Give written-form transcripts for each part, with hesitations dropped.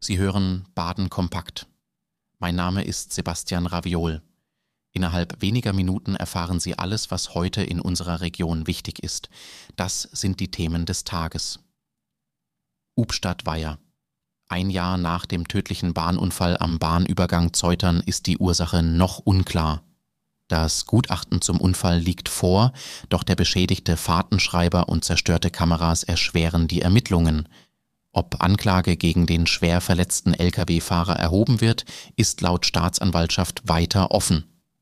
Sie hören Baden kompakt. Mein Name ist Sebastian Raviol. Innerhalb weniger Minuten erfahren Sie alles, was heute in unserer Region wichtig ist. Das sind die Themen des Tages. Ubstadt-Weiher. Ein Jahr nach dem tödlichen Bahnunfall am Bahnübergang Zeutern ist die Ursache noch unklar. Das Gutachten zum Unfall liegt vor, doch der beschädigte Fahrtenschreiber und zerstörte Kameras erschweren die Ermittlungen. Ob Anklage gegen den schwer verletzten Lkw-Fahrer erhoben wird, ist laut Staatsanwaltschaft weiter offen.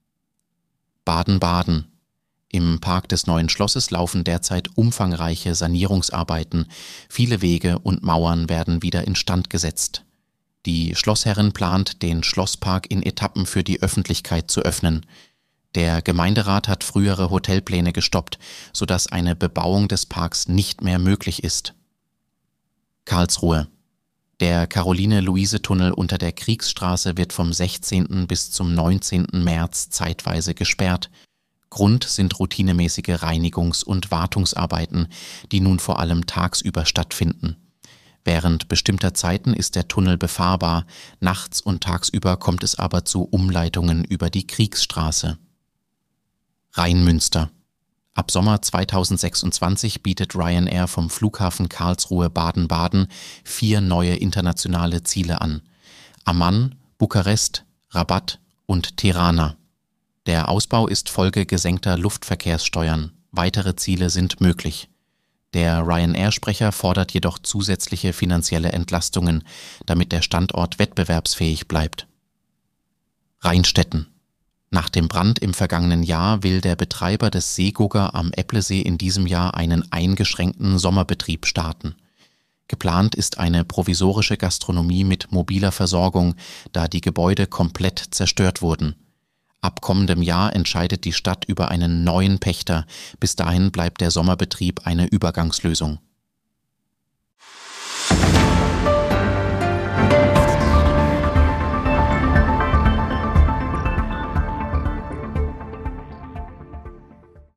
Baden-Baden. Im Park des Neuen Schlosses laufen derzeit umfangreiche Sanierungsarbeiten. Viele Wege und Mauern werden wieder instand gesetzt. Die Schlossherrin plant, den Schlosspark in Etappen für die Öffentlichkeit zu öffnen. Der Gemeinderat hat frühere Hotelpläne gestoppt, sodass eine Bebauung des Parks nicht mehr möglich ist. Karlsruhe. Der Caroline-Luise-Tunnel unter der Kriegsstraße wird vom 16. bis zum 19. März zeitweise gesperrt. Grund sind routinemäßige Reinigungs- und Wartungsarbeiten, die nun vor allem tagsüber stattfinden. Während bestimmter Zeiten ist der Tunnel befahrbar, nachts und tagsüber kommt es aber zu Umleitungen über die Kriegsstraße. Rheinmünster. Ab Sommer 2026 bietet Ryanair vom Flughafen Karlsruhe Baden-Baden 4 neue internationale Ziele an: Amman, Bukarest, Rabat und Tirana. Der Ausbau ist Folge gesenkter Luftverkehrssteuern. Weitere Ziele sind möglich. Der Ryanair-Sprecher fordert jedoch zusätzliche finanzielle Entlastungen, damit der Standort wettbewerbsfähig bleibt. Rheinstetten. Nach dem Brand im vergangenen Jahr will der Betreiber des Seegugger am Epplesee in diesem Jahr einen eingeschränkten Sommerbetrieb starten. Geplant ist eine provisorische Gastronomie mit mobiler Versorgung, da die Gebäude komplett zerstört wurden. Ab kommendem Jahr entscheidet die Stadt über einen neuen Pächter. Bis dahin bleibt der Sommerbetrieb eine Übergangslösung.